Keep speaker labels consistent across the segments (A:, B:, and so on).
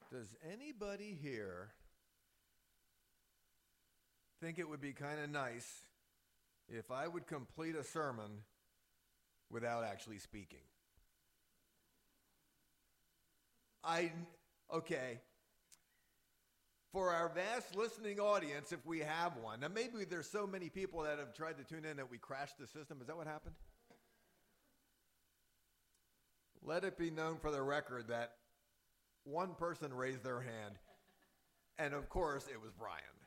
A: Does anybody here think it would be kind of nice if I would complete a sermon without actually speaking? Okay. For our vast listening audience, if we have one, now maybe there's so many people that have tried to tune in that we crashed the system. Is that what happened? Let it be known for the record that one person raised their hand, and of course it was Brian.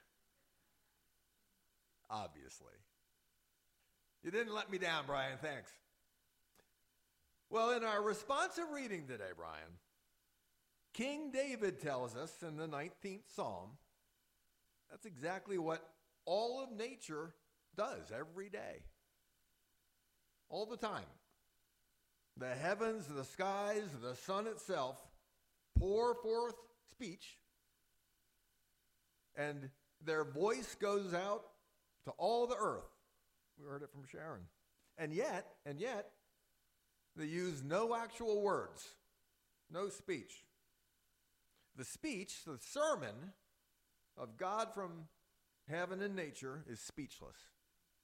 A: Obviously. You didn't let me down, Brian. Thanks. Well, in our responsive reading today, Brian, King David tells us in the 19th Psalm, that's exactly what all of nature does every day. All the time. The heavens, the skies, the sun itself pour forth speech, and their voice goes out to all the earth. We heard it from Sharon. And yet, they use no actual words, no speech. The speech, the sermon of God from heaven and nature is speechless.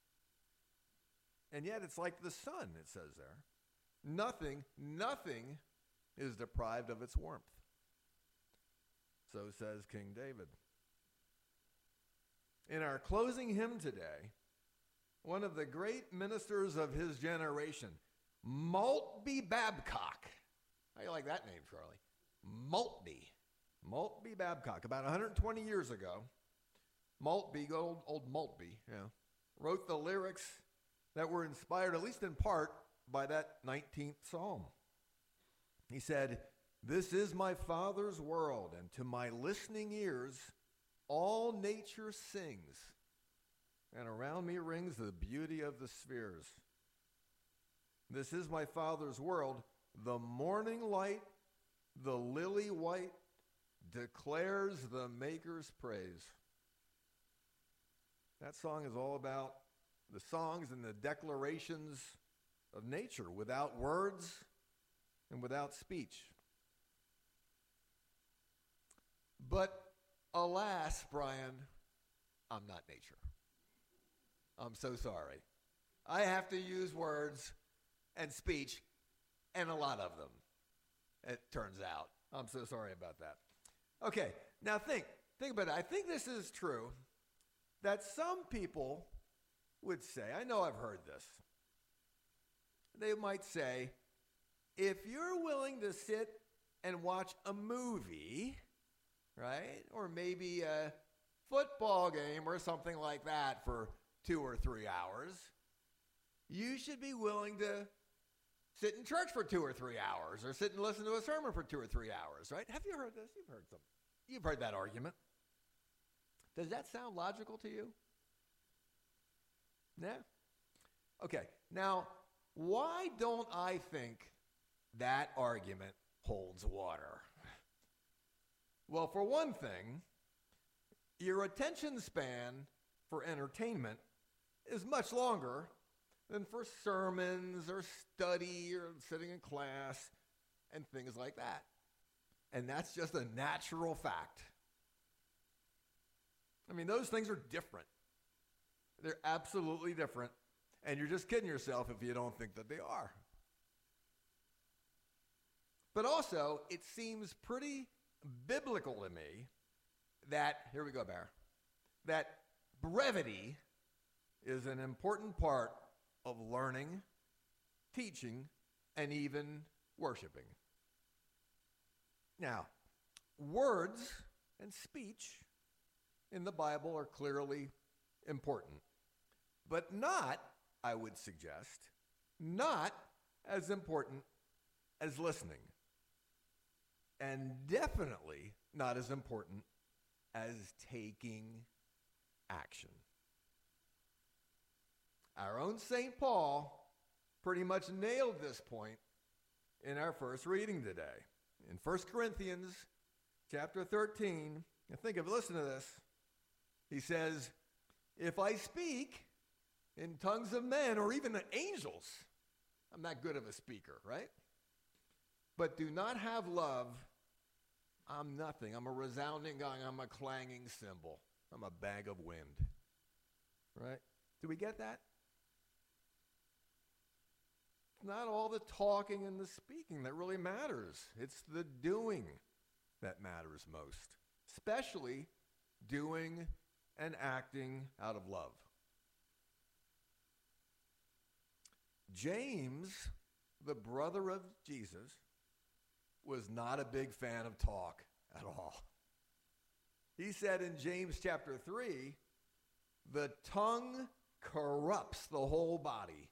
A: And yet it's like the sun, it says there. Nothing is deprived of its warmth. So says King David. In our closing hymn today, one of the great ministers of his generation, Maltby Babcock. How do you like that name, Charlie? Maltby Babcock. About 120 years ago, Maltby, old Maltby, wrote the lyrics that were inspired, at least in part, by that 19th Psalm. He said, "This is my Father's world, and to my listening ears, all nature sings, and around me rings the beauty of the spheres. This is my Father's world, the morning light, the lily white, declares the Maker's praise." That song is all about the songs and the declarations of nature without words and without speech. But alas, Brian, I'm not nature. I'm so sorry. I have to use words and speech, and a lot of them, it turns out. I'm so sorry about that. Okay, now think about it. I think this is true, that some people would say, I know I've heard this, they might say, if you're willing to sit and watch a movie, right, or maybe a football game or something like that for 2 or 3 hours, you should be willing to sit in church for 2 or 3 hours, or sit and listen to a sermon for 2 or 3 hours, right? Have you heard this? You've heard that argument. Does that sound logical to you? Yeah? Okay, now, why don't I think that argument holds water? Well, for one thing, your attention span for entertainment is much longer than for sermons or study or sitting in class and things like that. And that's just a natural fact. I mean, those things are different. They're absolutely different. And you're just kidding yourself if you don't think that they are. But also, it seems pretty biblical to me that, here we go, Bear, that brevity is an important part of learning, teaching, and even worshiping. Now, words and speech in the Bible are clearly important, but not, I would suggest, not as important as listening, and definitely not as important as taking action. Our own St. Paul pretty much nailed this point in our first reading today. In 1 Corinthians chapter 13, listen to this. He says, if I speak in tongues of men or even angels, I'm not good of a speaker, right? But do not have love, I'm nothing. I'm a resounding gong. I'm a clanging cymbal. I'm a bag of wind. Right? Do we get that? It's not all the talking and the speaking that really matters. It's the doing that matters most, especially doing and acting out of love. James, the brother of Jesus, was not a big fan of talk at all. He said in James chapter 3, the tongue corrupts the whole body.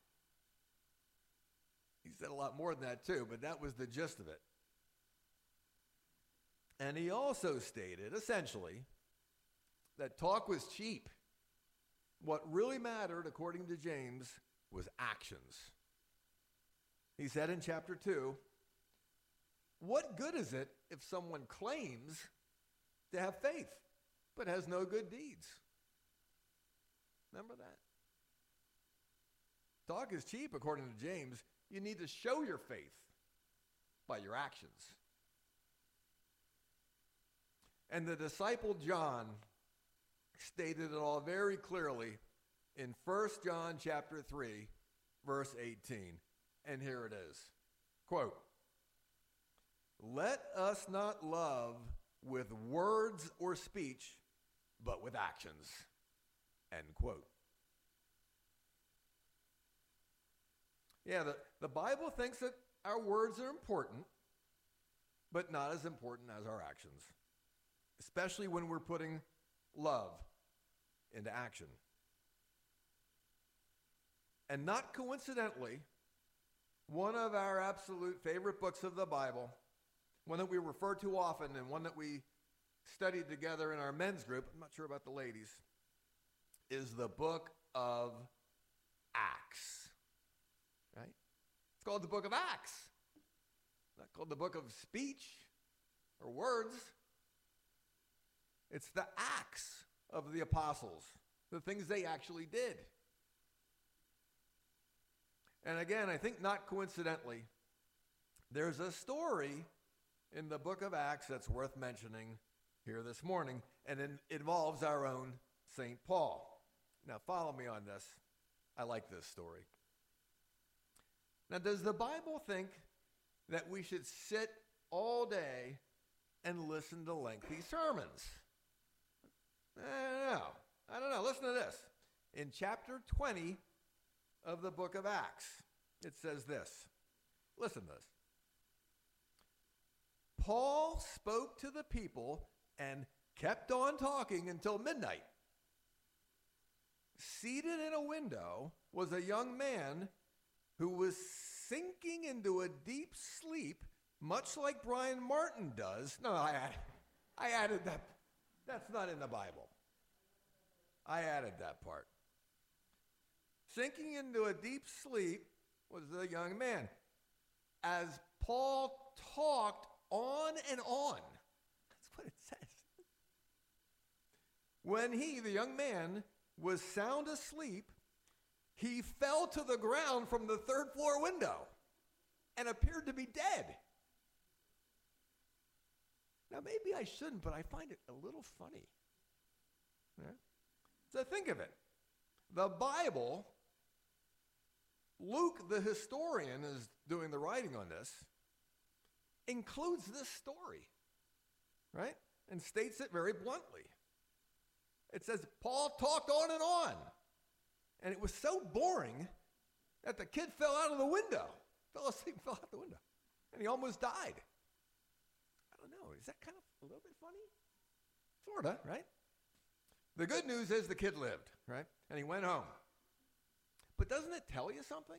A: He said a lot more than that too, but that was the gist of it. And he also stated, essentially, that talk was cheap. What really mattered, according to James, was actions. He said in chapter 2, what good is it if someone claims to have faith but has no good deeds? Remember that? Talk is cheap, according to James. You need to show your faith by your actions. And the disciple John stated it all very clearly in 1 John chapter 3, verse 18. And here it is. Quote, let us not love with words or speech, but with actions. End quote. Yeah, the Bible thinks that our words are important, but not as important as our actions, especially when we're putting love into action. And not coincidentally, one of our absolute favorite books of the Bible, one that we refer to often and one that we studied together in our men's group, I'm not sure about the ladies, is the book of Acts. Right? It's called the book of Acts. Not called the book of speech or words. It's the acts of the apostles, the things they actually did. And again, I think not coincidentally, there's a story in the book of Acts that's worth mentioning here this morning, and it involves our own St. Paul. Now, follow me on this. I like this story. Now, does the Bible think that we should sit all day and listen to lengthy sermons? I don't know. Listen to this. In chapter 20 of the book of Acts, it says this. Listen to this. Paul spoke to the people and kept on talking until midnight. Seated in a window was a young man who was sinking into a deep sleep, much like Brian Martin does. No, I added that. That's not in the Bible. I added that part. Sinking into a deep sleep was the young man. As Paul talked on and on. That's what it says. When he, the young man, was sound asleep, he fell to the ground from the third floor window and appeared to be dead. Now, maybe I shouldn't, but I find it a little funny. Yeah? So think of it. The Bible, Luke, the historian, is doing the writing on this, includes this story, right? And states it very bluntly. It says Paul talked on and on. And it was so boring that the kid fell out of the window. Fell asleep and fell out the window. And he almost died. I don't know. Is that kind of a little bit funny? Sort of, right? The good news is the kid lived, right? And he went home. But doesn't it tell you something?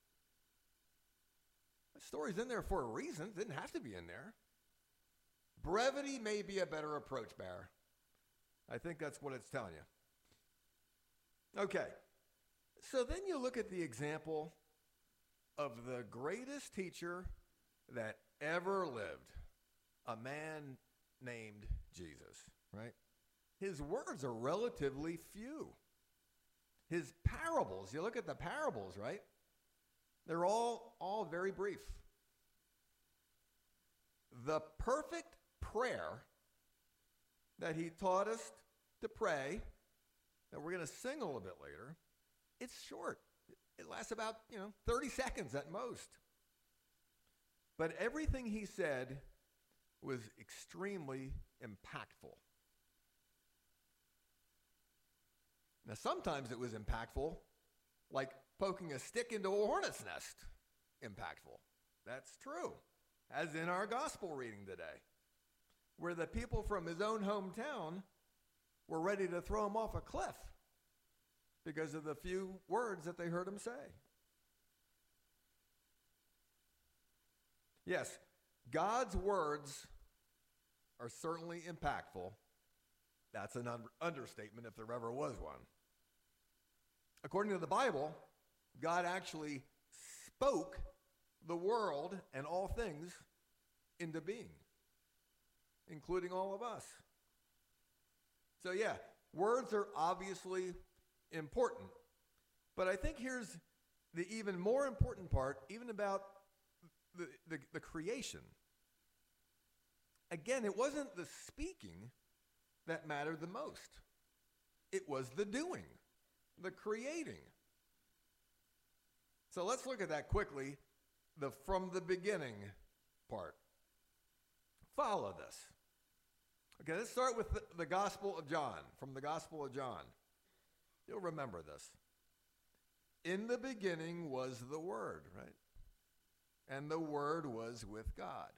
A: The story's in there for a reason. It didn't have to be in there. Brevity may be a better approach, Bear. I think that's what it's telling you. Okay. So then you look at the example of the greatest teacher that ever lived, a man named Jesus, right? His words are relatively few. His parables, you look at the parables, right? They're all very brief. The perfect prayer that he taught us to pray, that we're going to sing a little bit later, it's short. It lasts about, 30 seconds at most. But everything he said was extremely impactful. Now, sometimes it was impactful, like poking a stick into a hornet's nest. Impactful. That's true. As in our gospel reading today, where the people from his own hometown were ready to throw him off a cliff because of the few words that they heard him say. Yes, God's words are certainly impactful. That's an understatement if there ever was one. According to the Bible, God actually spoke the world and all things into being, including all of us. So yeah, words are obviously important. But I think here's the even more important part, even about the creation. Again, it wasn't the speaking that mattered the most. It was the doing, the creating. So let's look at that quickly, the from the beginning part. Follow this. Okay, let's start with the Gospel of John, from the Gospel of John. You'll remember this. In the beginning was the Word, right? And the Word was with God.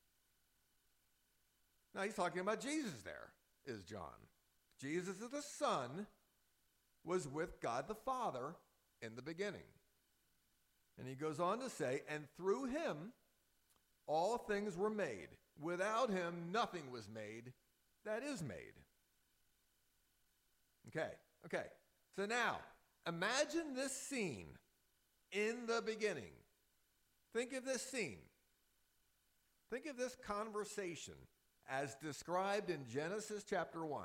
A: Now he's talking about Jesus there, is John. Jesus is the Son, was with God the Father in the beginning. And he goes on to say, and through him all things were made. Without him nothing was made that is made. Okay. So now, imagine this scene in the beginning. Think of this scene. Think of this conversation as described in Genesis chapter 1.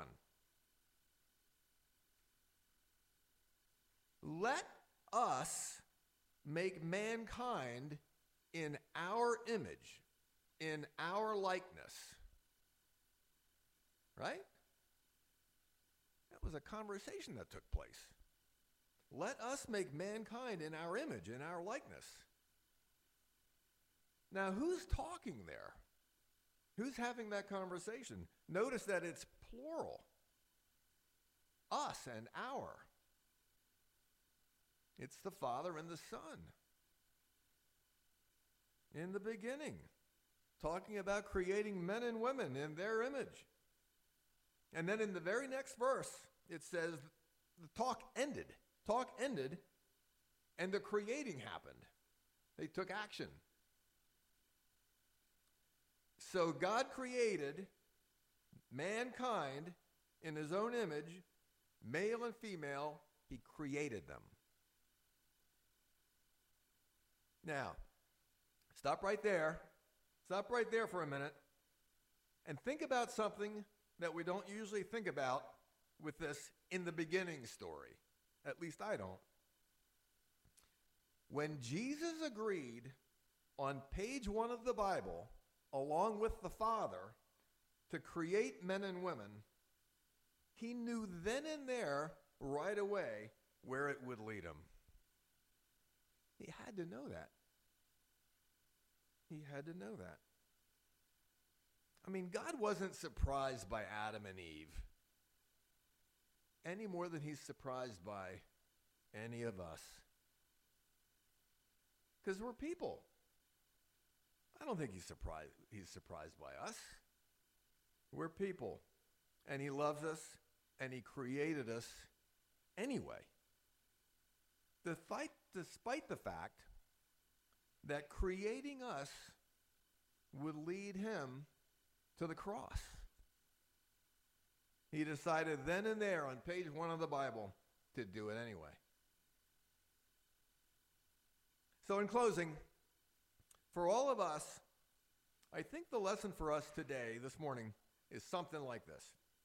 A: Let us make mankind in our image, in our likeness. Right? That was a conversation that took place. Let us make mankind in our image, in our likeness. Now, who's talking there? Who's having that conversation? Notice that it's plural. Us and our. It's the Father and the Son. In the beginning, talking about creating men and women in their image. And then in the very next verse, it says the talk ended. Talk ended, and the creating happened. They took action. So God created mankind in his own image, male and female, he created them. Now, stop right there. Stop right there for a minute and think about something that we don't usually think about with this in the beginning story. At least I don't. When Jesus agreed on page 1 of the Bible, along with the Father, to create men and women, he knew then and there, right away, where it would lead him. He had to know that. He had to know that. I mean, God wasn't surprised by Adam and Eve any more than he's surprised by any of us. Because we're people. I don't think he's surprised by us. We're people. And he loves us, and he created us anyway. Despite the fact that creating us would lead him to the cross. He decided then and there on page 1 of the Bible to do it anyway. So in closing, for all of us, I think the lesson for us today, this morning, is something like this.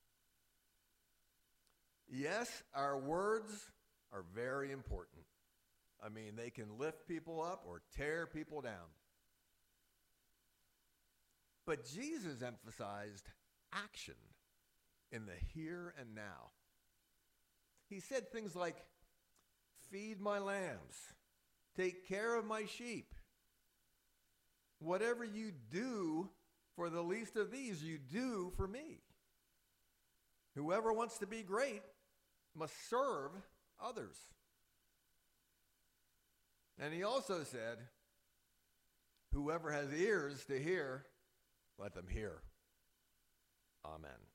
A: Yes, our words are very important. I mean, they can lift people up or tear people down. But Jesus emphasized action in the here and now. He said things like, feed my lambs, take care of my sheep. Whatever you do for the least of these, you do for me. Whoever wants to be great must serve others. And he also said, whoever has ears to hear, let them hear. Amen.